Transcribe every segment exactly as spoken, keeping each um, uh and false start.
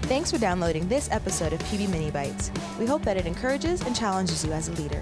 Thanks for downloading this episode of P B Mini Bites. We hope that it encourages and challenges you as a leader.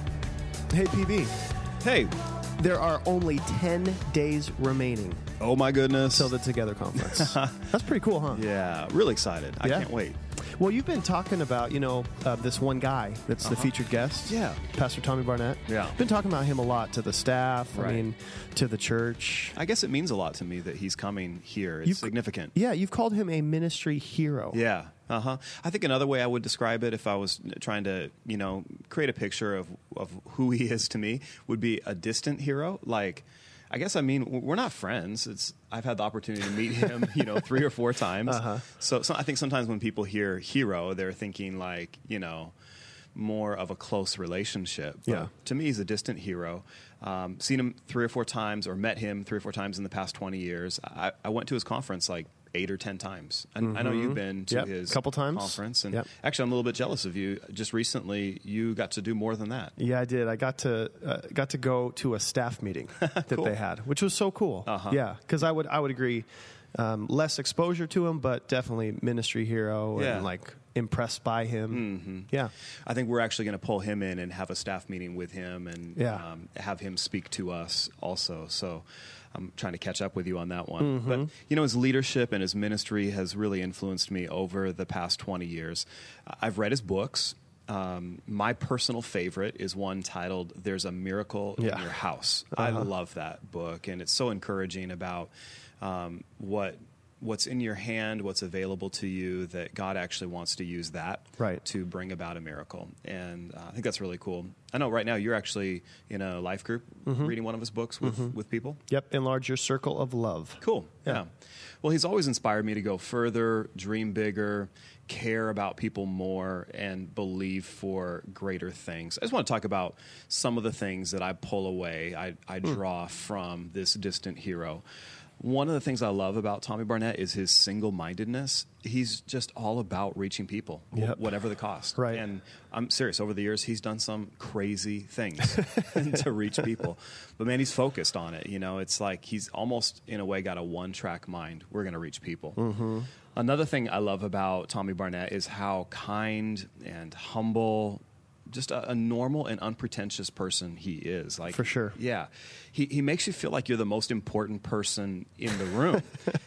Hey, P B. Hey. There are only ten days remaining. Oh, my goodness. Till the Together Conference. That's pretty cool, huh? Yeah, really excited. I Yeah. can't wait. Well, you've been talking about, you know, uh, this one guy that's Uh-huh. the featured guest. Yeah. Pastor Tommy Barnett. Yeah. Been talking about him a lot to the staff, I Right. mean, to the church. I guess it means a lot to me that he's coming here. It's You've- significant. Yeah, you've called him a ministry hero. Yeah. Uh-huh. I think another way I would describe it if I was trying to, you know, create a picture of, of who he is to me would be a distant hero. Like, I guess, I mean, we're not friends. It's I've had the opportunity to meet him, you know, three or four times. Uh-huh. So, so I think sometimes when people hear hero, they're thinking like, you know, more of a close relationship. But Yeah. to me, he's a distant hero. Um, seen him three or four times or met him three or four times in the past twenty years. I, I went to his conference like eight or ten times. I, I know you've been to Yep, his couple times. conference. And Yep. actually, I'm a little bit jealous of you. Just recently, you got to do more than that. Yeah, I did. I got to uh, got to go to a staff meeting that Cool. they had, which was so cool. Uh-huh. Yeah, because I would I would agree, um, less exposure to him, but definitely ministry hero Yeah. and like impressed by him. Mm-hmm. Yeah, I think we're actually going to pull him in and have a staff meeting with him and Yeah. um, have him speak to us also. So I'm trying to catch up with you on that one. Mm-hmm. But, you know, his leadership and his ministry has really influenced me over the past twenty years. I've read his books. Um, my personal favorite is one titled There's a Miracle Yeah. in Your House. Uh-huh. I love that book, and it's so encouraging about um, what what's in your hand, what's available to you, that God actually wants to use that Right. to bring about a miracle. And uh, I think that's really cool. I know right now you're actually in a life group reading one of his books with, with people. Yep. Enlarge your circle of love. Cool. Yeah. Yeah. Well, he's always inspired me to go further, dream bigger, care about people more, and believe for greater things. I just want to talk about some of the things that I pull away, I, I draw from this distant hero. One of the things I love about Tommy Barnett is his single-mindedness. He's just all about reaching people, wh- Yep. whatever the cost. Right. And I'm serious. Over the years, he's done some crazy things to reach people. But, man, he's focused on it. You know, it's like he's almost, in a way, got a one-track mind. We're going to reach people. Mm-hmm. Another thing I love about Tommy Barnett is how kind and humble, just a, a normal and unpretentious person he is. Like, For sure. Yeah. He he makes you feel like you're the most important person in the room.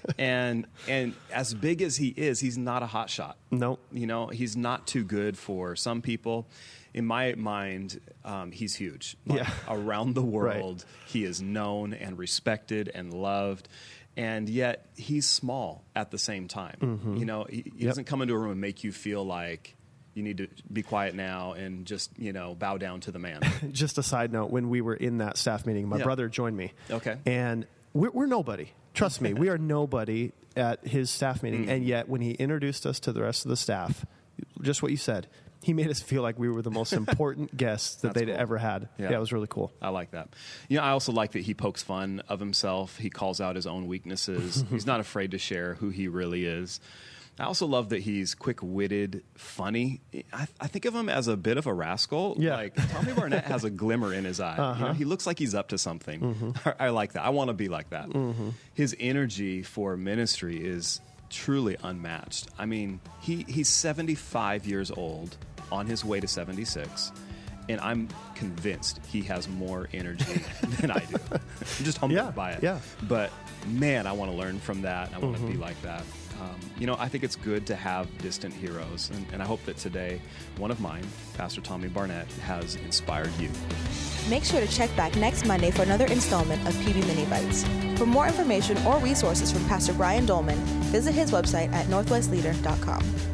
and and as big as he is, he's not a hot shot. Nope. You know, he's not too good for some people. In my mind, um, he's huge. Like, Yeah. around the world, he is known and respected and loved. And yet he's small at the same time. You know, he, he Mm-hmm. Yep. doesn't come into a room and make you feel like you need to be quiet now and just, you know, bow down to the man. Just a side note, when we were in that staff meeting, my Yeah. brother joined me. Okay. And we're, we're nobody. Trust me, we are nobody at his staff meeting. Mm. And yet, when he introduced us to the rest of the staff, just what you said, he made us feel like we were the most important guests that That's they'd cool. ever had. Yeah. Yeah, it was really cool. I like that. You know, I also like that he pokes fun of himself. He calls out his own weaknesses. He's not afraid to share who he really is. I also love that he's quick-witted, funny. I, I think of him as a bit of a rascal. Yeah. Like, Tommy Barnett has a glimmer in his eye. Uh-huh. You know, he looks like he's up to something. Mm-hmm. I, I like that. I want to be like that. Mm-hmm. His energy for ministry is truly unmatched. I mean, he, he's seventy-five years old, on his way to seventy-six, and I'm convinced he has more energy than I do. I'm just humbled Yeah, by it. yeah. But, man, I want to learn from that. I want to Mm-hmm. be like that. Um, you know, I think it's good to have distant heroes, and, and I hope that today, one of mine, Pastor Tommy Barnett, has inspired you. Make sure to check back next Monday for another installment of P B Mini Bites. For more information or resources from Pastor Brian Dolman, visit his website at northwest leader dot com.